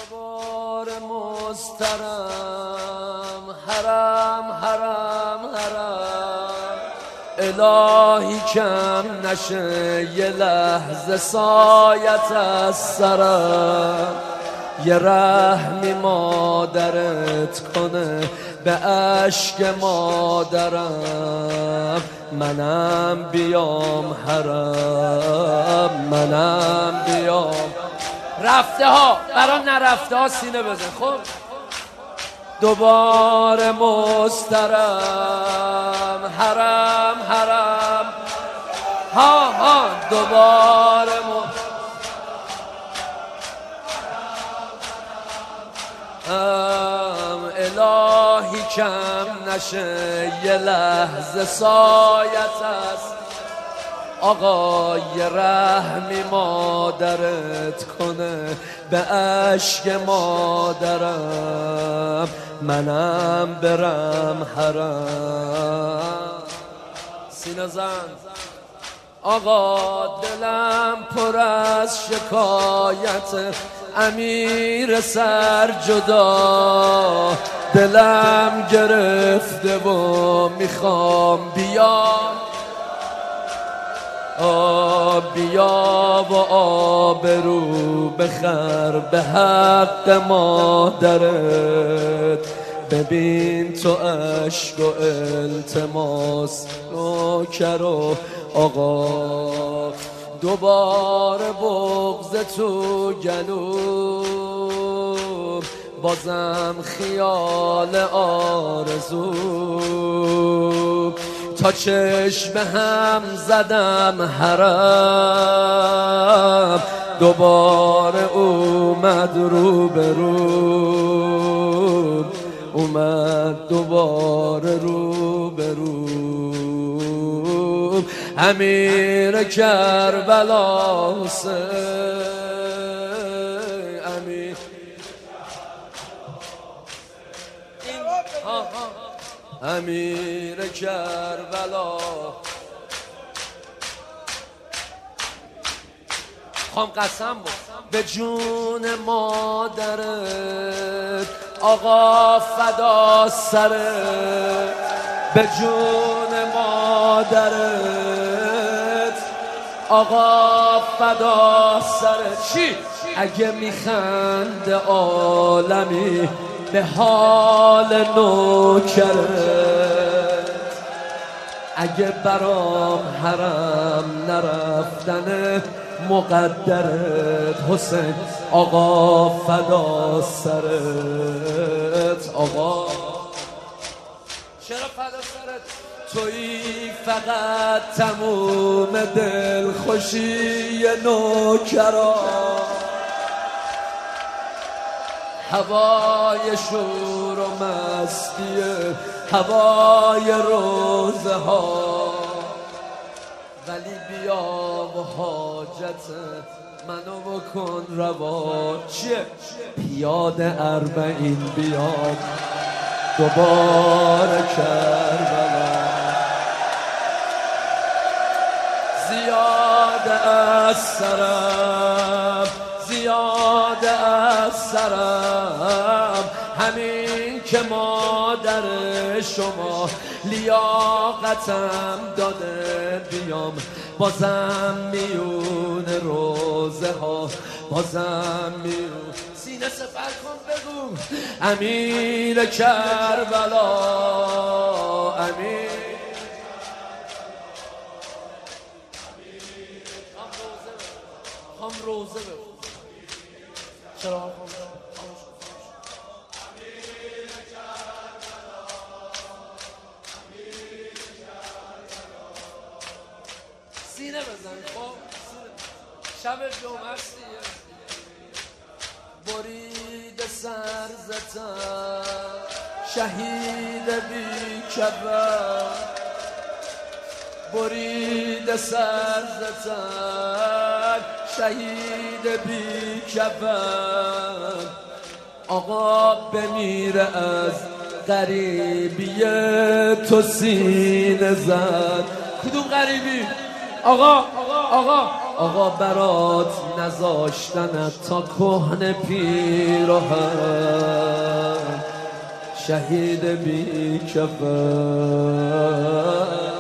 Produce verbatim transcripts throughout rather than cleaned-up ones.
دوبار مسترم حرم حرم حرم الهی کم نشه یه لحظه سایت از سرم، یه رحمی مادرت کنه به اشک مادرم، منم بیام حرم، منم بیام. رفته ها برا نرفته ها سینه بزن. خب دوباره مسترم حرم حرم ها ها دوباره ام الهی کم نشه یه لحظه سایت است، آقا یه رحمی مادرت کنه به اشک مادرم، منم برم حرم. سینه زن آقا دلم پر از شکایت امیر سر جدا، دلم گرفته و میخوام بیام، آب بیا و آبرو بخر به حق مادرت، ببین تو عشق و التماس نوکر و آقا، دوباره بغض تو گلو بازم خیال آرزو، تا چشم هم زدم حرم، دوباره اومد رو به رو، اومد دوباره رو به رو. امیر کربلا حسین، امیر امیر کربلا، خواهم قسم بود به جون مادرت، آقا فدا سرت، به جون مادرت، آقا فدا سرت. چی؟ اگه میخند عالمی به حال نوکرت، اگه برام حرم نرفتن مقدرت، حسین آقا فدا سرت، آقا چرا فدا سرت؟ تویی فقط تموم دل خوشی نوکران، هوای شور و مستی هوای روزه ها، ولی بیا و حاجت منو بکن روا. چیه؟ پیاده اربعین بیاد دوباره کربلا، زیاده از سرم زیاده از سرم، همین که مادر شما لیاقتم داده بیام، بازم میون روزه ها بازم میون. سینه سپر کن بگو امیر کربلا، امیر هم روزه بگو چرا هم سینه بزن. خب شب جمعه استیه برید سر زتن شهید بی کبر، برید سر زتن شهید بی کبر، آقا بمیره از غریبی تو سینه زد. کدوم غریبی؟ آقا آقا آقا آقا برات نذاشتنت تا کهنه پیراهن شهید بی کفن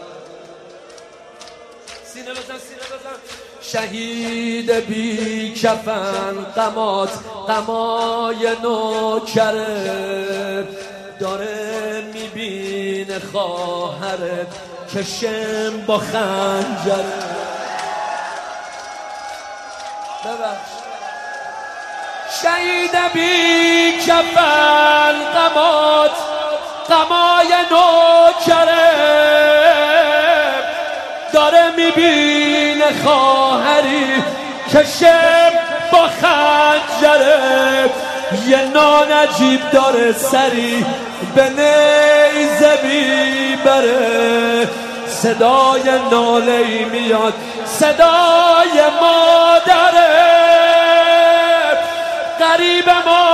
سینه بزن سینه بزن شهید بی کفن غمات غمای نوکره داره میبینه خواهرت کشم با خنجره ببخش شهید بی کفن غمات غمای نوکره داره میبینه خواهری کشم با خنجره یه نانجیب داره سری به نیزه میبره صدای ناله‌ای میاد صدای مادره غریب ما